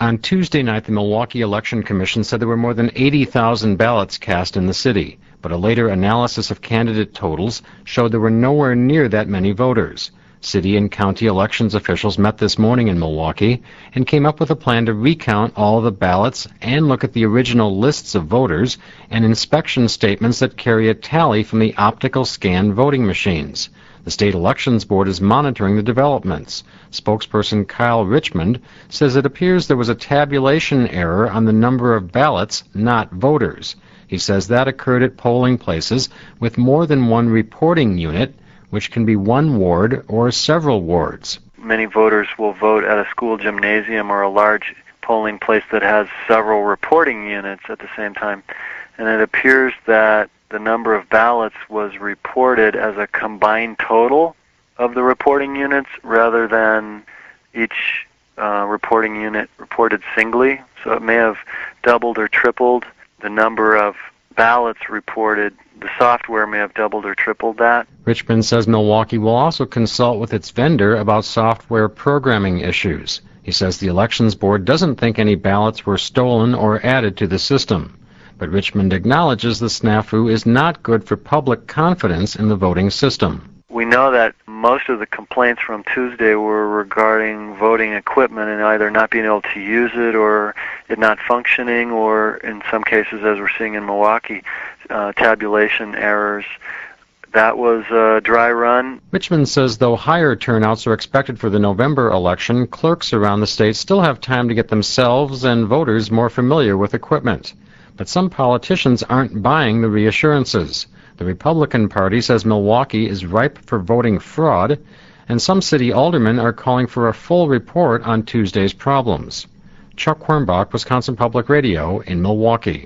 On Tuesday night, the Milwaukee Election Commission said there were more than 80,000 ballots cast in the city, but a later analysis of candidate totals showed there were nowhere near that many voters. City and county elections officials met this morning in Milwaukee and came up with a plan to recount all the ballots and look at the original lists of voters and inspection statements that carry a tally from the optical scan voting machines. The State Elections Board is monitoring the developments. Spokesperson Kyle Richmond says it appears there was a tabulation error on the number of ballots, not voters. He says that occurred at polling places with more than one reporting unit, which can be one ward or several wards. Many voters will vote at a school gymnasium or a large polling place that has several reporting units at the same time. And it appears that the number of ballots was reported as a combined total of the reporting units rather than each reporting unit reported singly. So it may have doubled or tripled the number of ballots reported. The software may have doubled or tripled that. Richmond says Milwaukee will also consult with its vendor about software programming issues. He says the Elections Board doesn't think any ballots were stolen or added to the system. But Richmond acknowledges the snafu is not good for public confidence in the voting system. We know that most of the complaints from Tuesday were regarding voting equipment and either not being able to use it or it not functioning, or in some cases, as we're seeing in Milwaukee, tabulation errors. That was a dry run. Richmond says though higher turnouts are expected for the November election, clerks around the state still have time to get themselves and voters more familiar with equipment. But some politicians aren't buying the reassurances. The Republican Party says Milwaukee is ripe for voting fraud, and some city aldermen are calling for a full report on Tuesday's problems. Chuck Hornbach, Wisconsin Public Radio in Milwaukee.